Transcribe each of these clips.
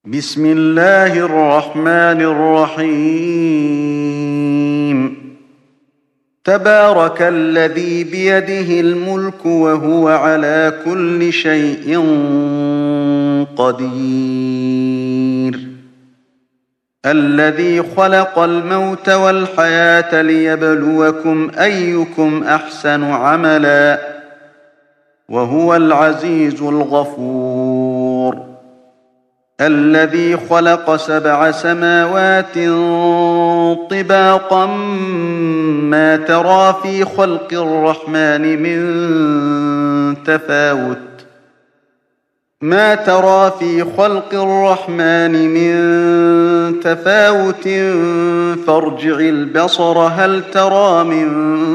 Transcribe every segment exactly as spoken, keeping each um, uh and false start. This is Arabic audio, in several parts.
بسم الله الرحمن الرحيم تبارك الذي بيده الملك وهو على كل شيء قدير الذي خلق الموت والحياة ليبلوكم أيكم أحسن عملا وهو العزيز الغفور الذي خلق سبع سماوات طباقا ما ترى في خلق الرحمن من تفاوت ما ترى في خلق الرحمن من تفاوت فارجع البصر هل ترى من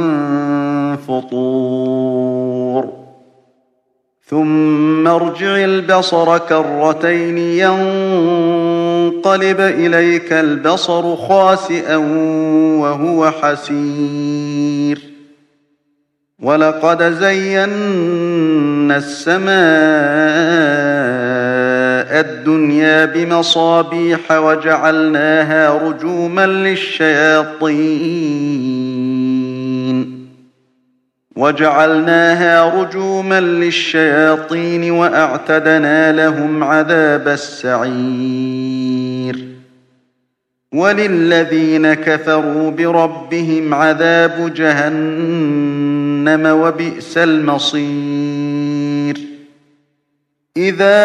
فطور ثم ارجع البصر كرتين ينقلب إليك البصر خاسئا وهو حسير ولقد زينا السماء الدنيا بمصابيح وجعلناها رجوما للشياطين وجعلناها رجوما للشياطين وأعتدنا لهم عذاب السعير وللذين كفروا بربهم عذاب جهنم وبئس المصير إذا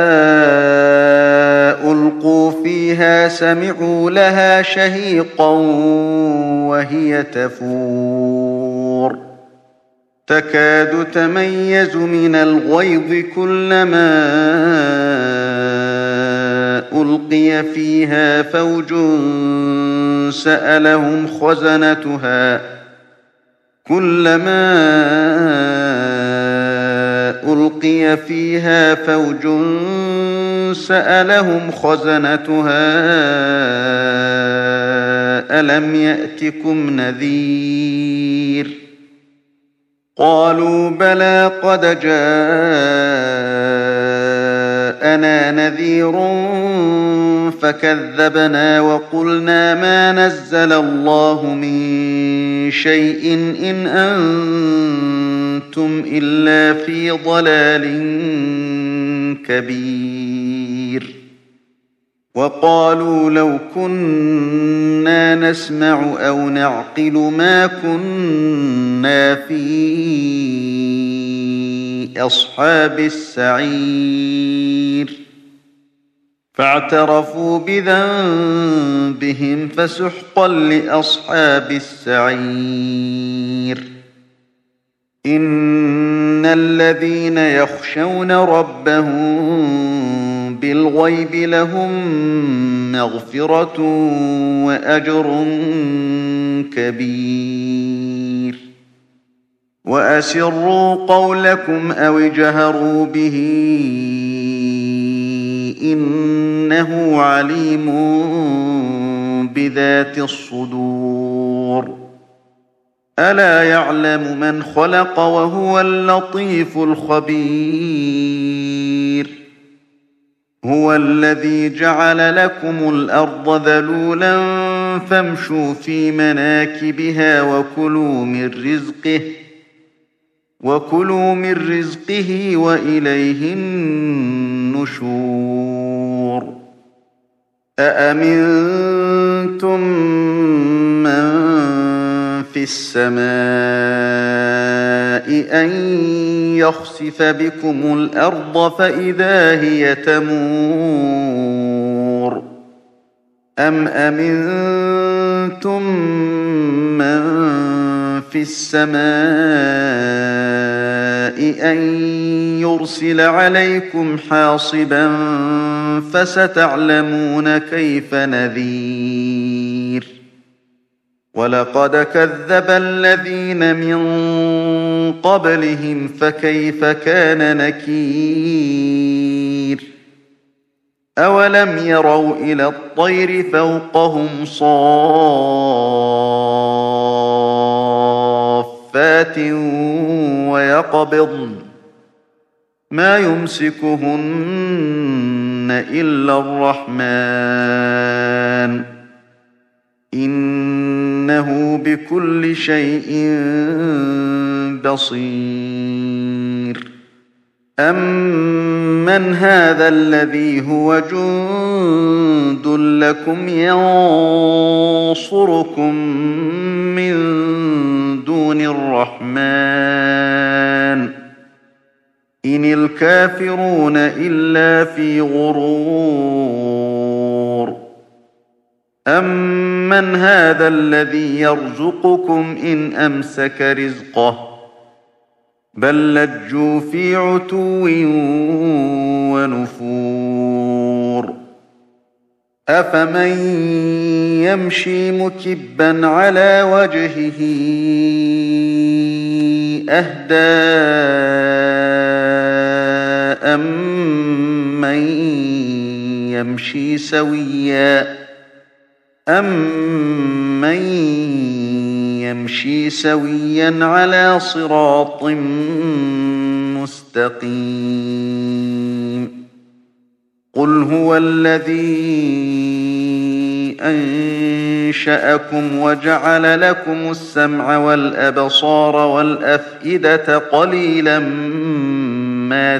ألقوا فيها سمعوا لها شهيقا وهي تفور تكاد تميز من الغيظ كلما ألقي فيها فوج سألهم خزنتها كلما ألقي فيها فوج سألهم خزنتها ألم يأتكم نذير قالوا بلى قد جاءنا نذير فكذبنا وقلنا ما نزل الله من شيء إن أنتم إلا في ضلال كبير وقالوا لو كنا نسمع أو نعقل ما كنا في أصحاب السعير فاعترفوا بذنبهم فسحقا لأصحاب السعير إن الذين يخشون ربهم بالغيب لهم مغفرة وأجر كبير وأسروا قولكم أو اجهروا به إنه عليم بذات الصدور ألا يعلم من خلق وهو اللطيف الخبير هو الذي جعل لكم الأرض ذلولا فامشوا في مناكبها وكلوا من رزقه وكلوا من رزقه وإليه النشور أأمنتم من في السماء أن يخسف بكم الأرض فإذا هي تمور أم أمنتم من في السماء أن يرسل عليكم حاصبا فستعلمون كيف نذير ولقد كذب الذين من قبلهم فكيف كان نكير أولم يروا إلى الطير فوقهم صافات ويقبضن ويقبضن ما يمسكهن إلا الرحمن إنه بكل شيء بصير أمن هذا الذي هو جند لكم ينصركم من دون الرحمن إن الكافرون إلا في غرور أمن هذا الذي يرزقكم إن أمسك رزقه بل لجوا في عتو ونفور أفمن يمشي مكبا على وجهه أهدى أمن يمشي سويا أمن يمشي سويا على صراط مستقيم قل هو الذي أنشأكم وجعل لكم السمع والأبصار والأفئدة قليلا ما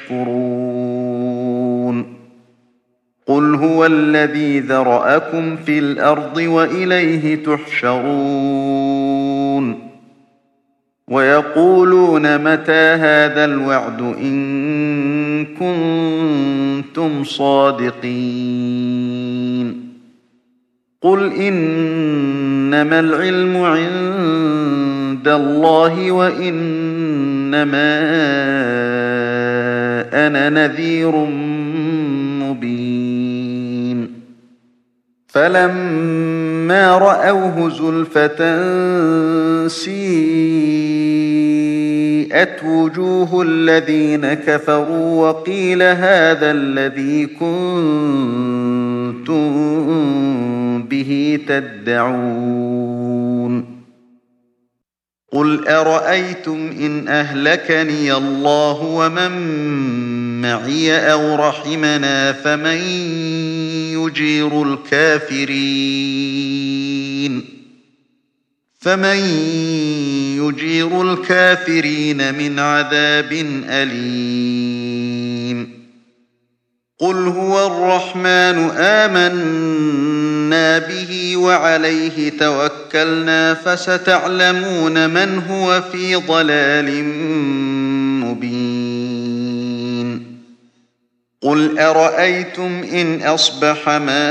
تشكرون قل هو الذي ذرأكم في الأرض وإليه تحشرون ويقولون متى هذا الوعد إن كنتم صادقين قل إنما العلم عند الله وإنما أنا نذير مبين فلما رأوه زلفة سيئت وجوه الذين كفروا وقيل هذا الذي كنتم به تدعون قل أرأيتم إن أهلكني الله ومن معي أو رحمنا فمن يجير الكافرين فمن يجير الكافرين من عذاب أليم قل هو الرحمن آمنا به وعليه توكلنا فستعلمون من هو في ضلال مبين قل أرأيتم إن أصبح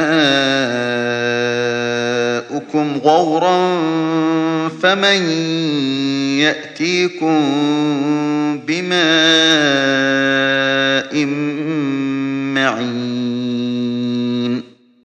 ماؤكم غورا فمن يأتيكم بماء معين